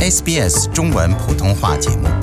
SBS 中文普通话节目。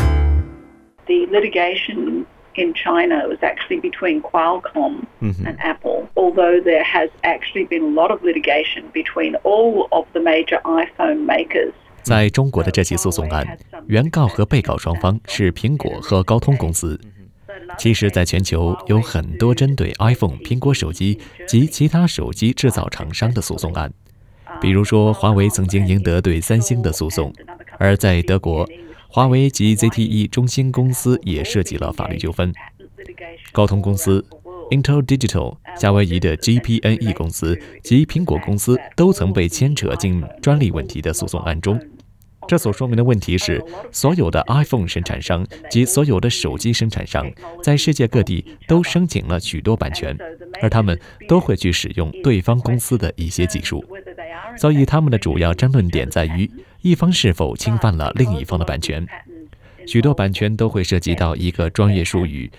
The litigation in China was actually between Qualcomm and Apple, although there has actually been a lot of litigation between all of the major iPhone makers. 在中国的这起诉讼案，原告和被告双方是苹果和高通公司。其实在全球有很多针对 iPhone 苹果手机及其他手机制造厂商的诉讼案，比如说华为曾经赢得对三星的诉讼，而在德国，华为及 ZTE 中兴公司也涉及了法律纠纷。高通公司、Intel Digital、夏威夷的 GPNE 公司及苹果公司都曾被牵扯进专利问题的诉讼案中。这所说明的问题是，所有的 iPhone 生产商及所有的手机生产商在世界各地都申请了许多版权，而他们都会去使用对方公司的一些技术。所以他们的主要争论点在于一方是否侵犯了另一方的版权。许多版权都会涉及到一个专业术语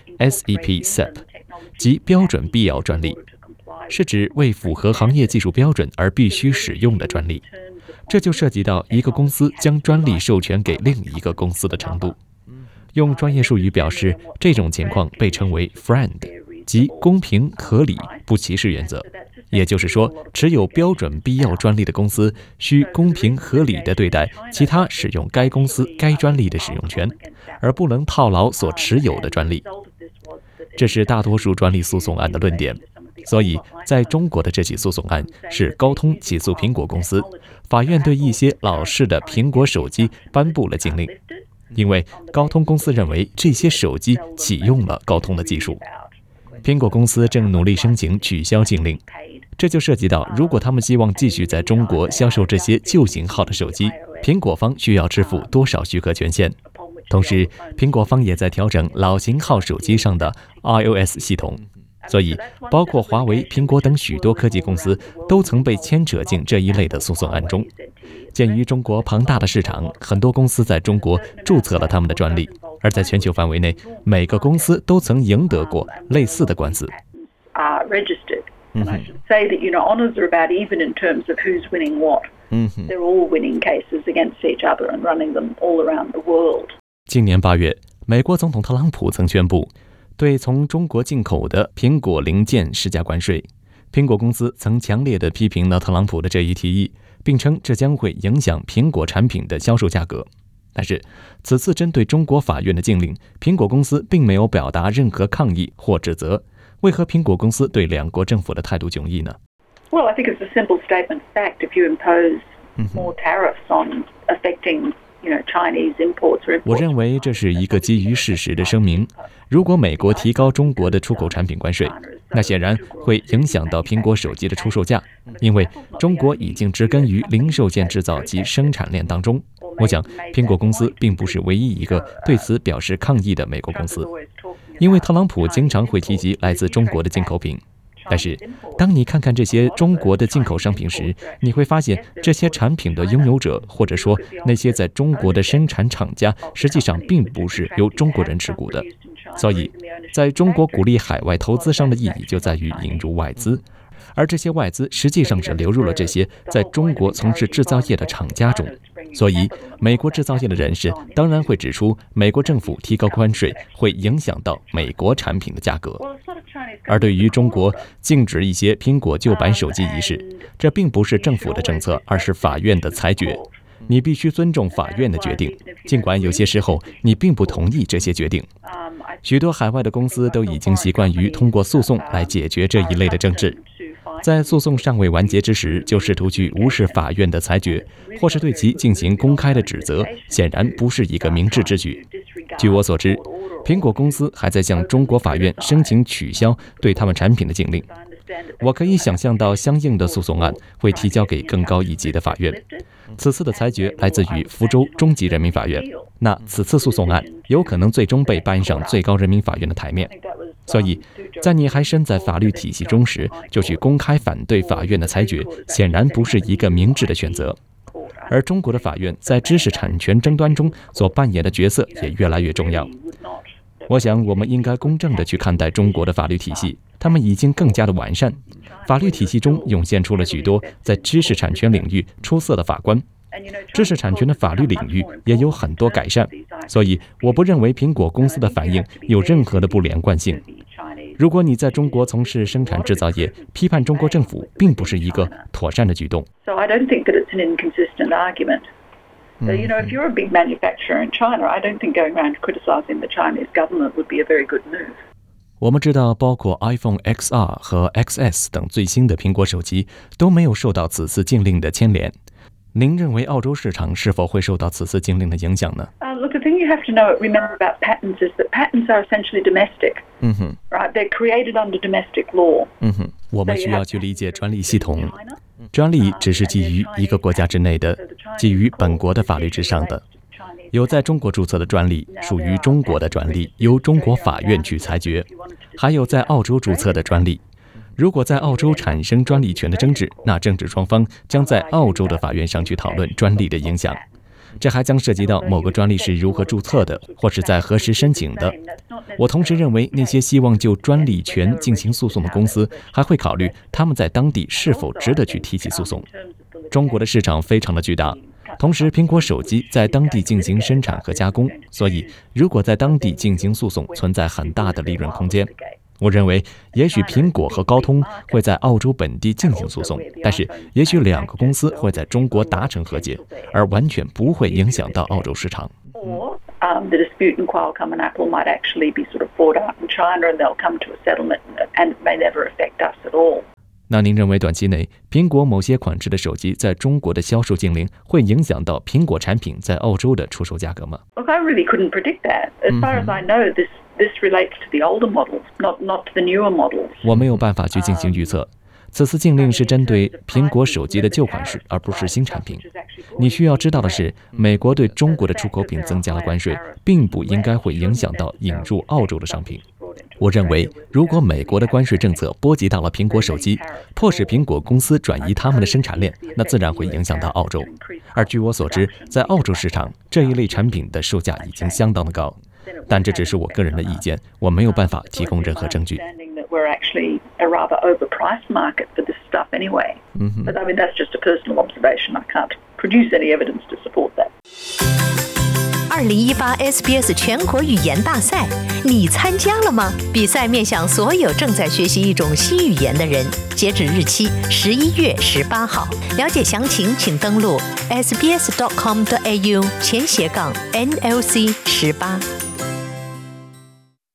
SEP， 即标准必要专利，是指为符合行业技术标准而必须使用的专利。这就涉及到一个公司将专利授权给另一个公司的程度。用专业术语表示，这种情况被称为 FRIEND， 即公平、合理、不歧视原则。也就是说，持有标准必要专利的公司需公平合理地对待其他使用该公司该专利的使用权，而不能套牢所持有的专利。这是大多数专利诉讼案的论点。所以在中国的这起诉讼案是高通起诉苹果公司，法院对一些老式的苹果手机颁布了禁令，因为高通公司认为这些手机启用了高通的技术。苹果公司正努力申请取消禁令，这就涉及到如果他们希望继续在中国销售这些旧型号的手机，苹果方需要支付多少许可权限。同时苹果方也在调整老型号手机上的 iOS 系统。所以包括华为、苹果等许多科技公司都曾被牵扯进这一类的诉讼案中。鉴于中国庞大的市场，很多公司在中国注册了他们的专利，而在全球范围内，每个公司都曾赢得过类似的官司。 And I should say that, honors are about even in terms of who's winning what. They're all winning cases against each other and running them all around the world. 今年8月，美国总统特朗普曾宣布对从中国进口的苹果零件施加关税。苹果公司曾强烈地批评了特朗普的这一提议，并称这将会影响苹果产品的销售价格。但是此次针对中国法院的禁令，苹果公司并没有表达任何抗议或指责。为何苹果公司对两国政府的态度迥异呢？ Well, I think it's a simple statement of fact. If you impose more tariffs on affecting,Chinese imports or imports. 我认为这是一个基于事实的声明。如果美国提高中国的出口产品关税，那显然会影响到苹果手机的出售价，因为中国已经植根于零售件制造及生产链当中。我想，苹果公司并不是唯一一个对此表示抗议的美国公司，因为特朗普经常会提及来自中国的进口品。但是当你看看这些中国的进口商品时，你会发现这些产品的拥有者，或者说那些在中国的生产厂家，实际上并不是由中国人持股的。所以在中国鼓励海外投资商的意义就在于引入外资，而这些外资实际上只流入了这些在中国从事制造业的厂家中。所以美国制造业的人士当然会指出，美国政府提高关税会影响到美国产品的价格。而对于中国禁止一些苹果旧版手机一事，这并不是政府的政策，而是法院的裁决。你必须尊重法院的决定，尽管有些时候你并不同意这些决定。许多海外的公司都已经习惯于通过诉讼来解决这一类的争执。在诉讼尚未完结之时，就试图去无视法院的裁决，或是对其进行公开的指责，显然不是一个明智之举。据我所知，苹果公司还在向中国法院申请取消对他们产品的禁令。我可以想象到相应的诉讼案会提交给更高一级的法院。此次的裁决来自于福州中级人民法院，那此次诉讼案有可能最终被搬上最高人民法院的台面。所以在你还身在法律体系中时，就去公开反对法院的裁决，显然不是一个明智的选择。而中国的法院在知识产权争端中所扮演的角色也越来越重要。我想我们应该公正地去看待中国的法律体系，他们已经更加的完善。法律体系中涌现出了许多在知识产权领域出色的法官， 知识产权的法律领域也有很多改善，所以我不认为苹果公司的反应有任何的不连贯性。如果你在中国从事生产制造业，批判中国政府并不是一个妥善的举动。 So I don't think that it's an inconsistent argument. If you're a big manufacturer in China, I don't think going around criticizing the Chinese government would be a very good move. 我们知道，包括 iPhone XR 和 XS 等最新的苹果手机都没有受到此次禁令的牵连。您认为澳洲市场是否会受到此次禁令的影响呢 ？Look, the thing you have to remember about patents is that patents are essentially domestic. Right? They're created under domestic law. 我们需要去理解专利系统。专利只是基于一个国家之内的，基于本国的法律之上的。有在中国注册的专利属于中国的专利，由中国法院去裁决。还有在澳洲注册的专利，如果在澳洲产生专利权的争执，那政治双方将在澳洲的法院上去讨论专利的影响。这还将涉及到某个专利是如何注册的，或是在何时申请的。我同时认为，那些希望就专利权进行诉讼的公司，还会考虑他们在当地是否值得去提起诉讼。中国的市场非常的巨大，同时苹果手机在当地进行生产和加工，所以如果在当地进行诉讼，存在很大的利润空间。我认为，也许苹果和高通会在澳洲本地进行诉讼，但是也许两个公司会在中国达成和解，而完全不会影响到澳洲市场。 The dispute in Qualcomm and Apple might actually be sort of fought out in China, and they'll come to a settlement, and it may never affect us at all. 那您认为短期内苹果某些款式的手机在中国的销售禁令会影响到苹果产品在澳洲的出售价格吗？ Look, I really couldn't predict that. As far as I know, this relates to the older models, not to the newer models. 我没有办法去进行预测。此次禁令是针对苹果手机的旧款式，而不是新产品。你需要知道的是，美国对中国的出口品增加了关税，并不应该会影响到引入澳洲的商品。我认为，如果美国的关税政策波及到了苹果手机，迫使苹果公司转移他们的生产链，那自然会影响到澳洲。而据我所知，在澳洲市场，这一类产品的售价已经相当的高。但这只是我个人的意见，我没有办法提供任何证据。 We're actually a rather overpriced market for this stuff anyway. But I mean, that's just a personal observation. I can't produce any evidence to support that. 2018 SBS 全国语言大赛，你参加了吗？比赛面向所有正在学习一种新语言的人，截止日期11月18号。了解详情，请登录 sbs.com.au/NLC18。